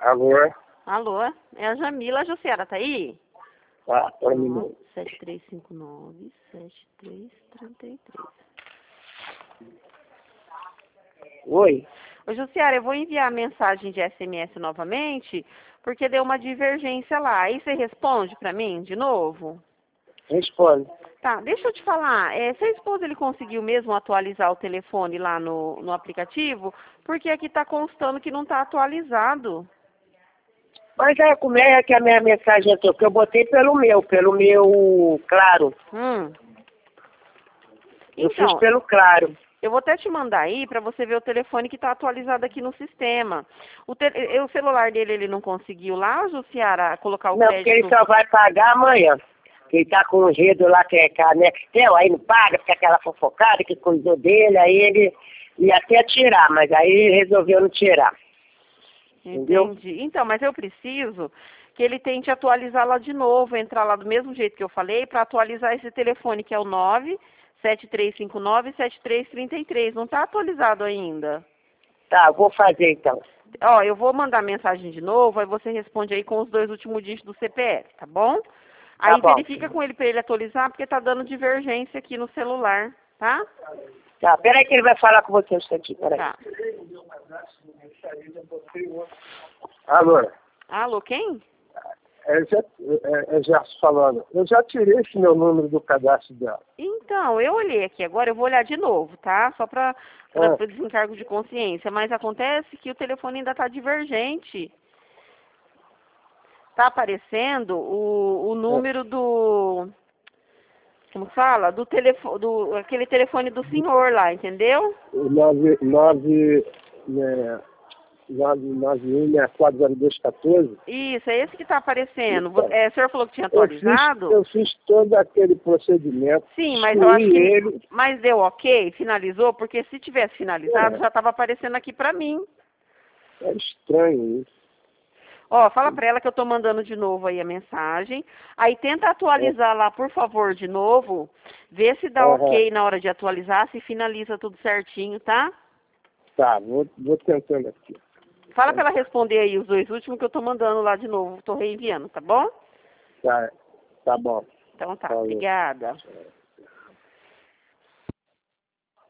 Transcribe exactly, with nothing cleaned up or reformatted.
Alô? Alô? É a Jamila. A Jussiara tá aí? Tá, para mim. sete três cinco nove, sete três três três. Oi? Ô, Jussiara, eu vou enviar a mensagem de S M S novamente, porque deu uma divergência lá. Aí você responde pra mim de novo? Responde. Tá, deixa eu te falar. É, seu esposo, ele conseguiu mesmo atualizar o telefone lá no, no aplicativo? Porque aqui tá constando que não tá atualizado. Mas é, como é que a minha mensagem entrou? Que eu botei pelo meu, pelo meu Claro. Hum. Eu fiz Então, pelo Claro. eu vou até te mandar aí para você ver o telefone que está atualizado aqui no sistema. O, te, o celular dele, ele não conseguiu lá, Jussiara, colocar o Não, porque ele crédito? só vai pagar amanhã. Ele tá com um enredo lá que é que a Nextel, aí não paga, fica aquela fofocada que cuidou dele, aí ele ia até tirar, mas aí resolveu não tirar. Entendeu? Entendi. Então, mas eu preciso que ele tente atualizar lá de novo, entrar lá do mesmo jeito que eu falei, para atualizar esse telefone, que é o nove sete três cinco nove, sete três três três. Não está atualizado ainda. Tá, vou fazer então. Ó, eu vou mandar mensagem de novo, aí você responde aí com os dois últimos dígitos do C P F, tá bom? Tá Aí bom. verifica com ele para ele atualizar, porque tá dando divergência aqui no celular, tá? Tá, peraí que ele vai falar com você um instantinho, peraí. Tá. Alô, Alô, quem? é, Zé- é, é Gerson falando. Eu já tirei esse meu número do cadastro dela. Então, eu olhei aqui, agora eu vou olhar de novo, tá? Só para Ah. o desencargo de consciência, mas acontece que o telefone ainda tá divergente. Tá aparecendo o, o número do... Como fala? Do telefone, do aquele telefone do senhor lá, entendeu? Nove, nove, né, nove, nove, um, né, quatro, zero, dois, quatorze. Isso, é esse que está aparecendo. Então, É, o senhor falou que tinha Eu fiz, atualizado? eu fiz todo aquele procedimento. Sim, mas eu acho que... ele. Mas deu ok? Finalizou? Porque se tivesse finalizado, É. já estava aparecendo aqui para mim. É estranho isso. Ó, fala para ela que eu estou mandando de novo aí a mensagem. Aí tenta atualizar lá, por favor, de novo. Vê se dá Aham. ok na hora de atualizar, se finaliza tudo certinho, tá? Tá, vou, vou tentando aqui. Fala para ela responder aí os dois últimos que eu estou mandando lá de novo. Estou reenviando, tá bom? Tá, tá bom. Então tá, Falou. obrigada.